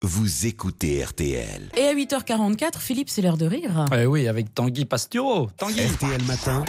Vous écoutez RTL. Et à 8h44, Philippe, c'est l'heure de rire. Oui, avec Tanguy Pastureau. Tanguy. RTL Matin.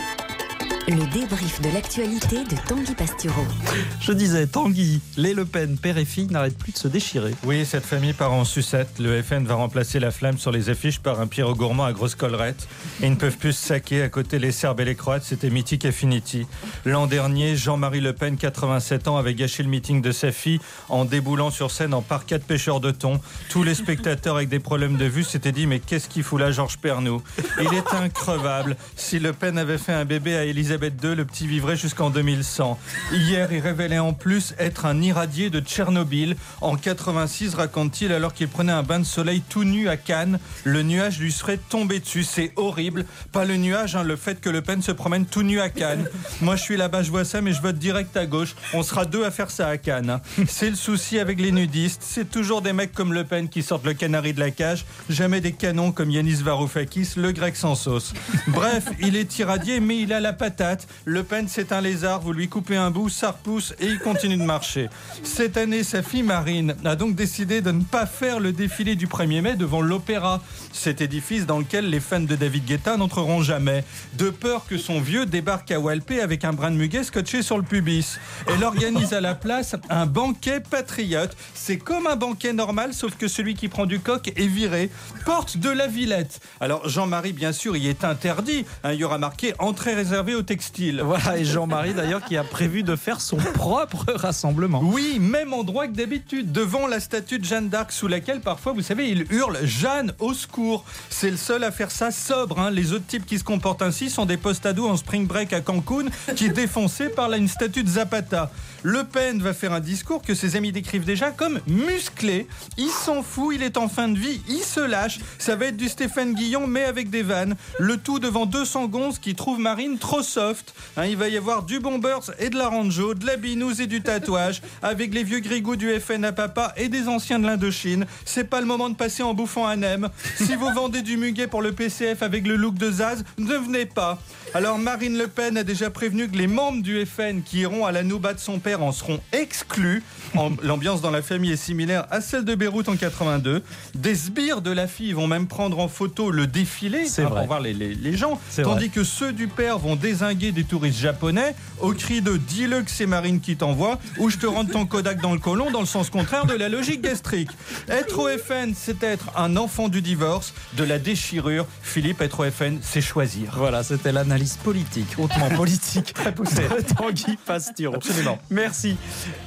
Le débrief de l'actualité de Tanguy Pastureau. Je disais, Tanguy, les Le Pen, père et fille, n'arrêtent plus de se déchirer. Oui, cette famille part en sucette. Le FN va remplacer la flamme sur les affiches par un Pierrot Gourmand à grosse collerette. Et ils ne peuvent plus se saquer. À côté, les Serbes et les Croates, c'était mythique Affinity. L'an dernier, Jean-Marie Le Pen, 87 ans, avait gâché le meeting de sa fille en déboulant sur scène en parquet de pêcheurs de thon. Tous les spectateurs avec des problèmes de vue s'étaient dit « Mais qu'est-ce qu'il fout là, Georges Pernou ?» Il est increvable. Si Le Pen avait fait un bébé à Elisabeth II, le petit vivrait jusqu'en 2100. Hier, il révélait en plus être un irradié de Tchernobyl. En 86, raconte-t-il, alors qu'il prenait un bain de soleil tout nu à Cannes, le nuage lui serait tombé dessus. C'est horrible. Pas le nuage, le fait que Le Pen se promène tout nu à Cannes. Moi, je suis là-bas, je vois ça, mais je vote direct à gauche. On sera deux à faire ça à Cannes. C'est le souci avec les nudistes. C'est toujours des mecs comme Le Pen qui sortent le canari de la cage. Jamais des canons comme Yanis Varoufakis, le grec sans sauce. Bref, il est irradié, mais il a la patate. Le Pen, c'est un lézard, vous lui coupez un bout, ça repousse et il continue de marcher. Cette année, sa fille Marine a donc décidé de ne pas faire le défilé du 1er mai devant l'Opéra, cet édifice dans lequel les fans de David Guetta n'entreront jamais, de peur que son vieux débarque à Walpé avec un brin de muguet scotché sur le pubis. Elle organise à la place un banquet patriote. C'est comme un banquet normal, sauf que celui qui prend du coq est viré. Porte de la Villette. Alors Jean-Marie, bien sûr, y est interdit. Il y aura marqué « Entrée réservée au textile ». Voilà, et Jean-Marie d'ailleurs qui a prévu de faire son propre rassemblement. Oui, même endroit que d'habitude, devant la statue de Jeanne d'Arc, sous laquelle parfois, vous savez, il hurle « Jeanne, au secours ». C'est le seul à faire ça sobre. Les autres types qui se comportent ainsi sont des postados en spring break à Cancun, qui est défoncé par une statue de Zapata. Le Pen va faire un discours que ses amis décrivent déjà comme musclé. Il s'en fout, il est en fin de vie, il se lâche. Ça va être du Stéphane Guillon, mais avec des vannes. Le tout devant 200 gonzes qui trouvent Marine trop soft. Il va y avoir du Bombers et de la Ranjo, de la binouse et du tatouage, avec les vieux grigous du FN à papa et des anciens de l'Indochine. C'est pas le moment de passer en bouffant un M. Si vous vendez du muguet pour le PCF avec le look de Zaz, ne venez pas. Alors Marine Le Pen a déjà prévenu que les membres du FN qui iront à la nouba de son père en seront exclus. L'ambiance dans la famille est similaire à celle de Beyrouth en 82. Des sbires de la fille vont même prendre en photo le défilé pour voir les gens. Tandis que ceux du père vont dézinguer des touristes japonais au cri de « dis-le que c'est Marine qui t'envoie » ou « je te rentre ton Kodak dans le côlon » dans le sens contraire de la logique gastrique. Être au FN, c'est être un enfant du divorce, de la déchirure. Philippe, être au FN, c'est choisir. Voilà, c'était l'analyse politique, hautement politique, très poussée de Tanguy Pastureau. Absolument. Merci.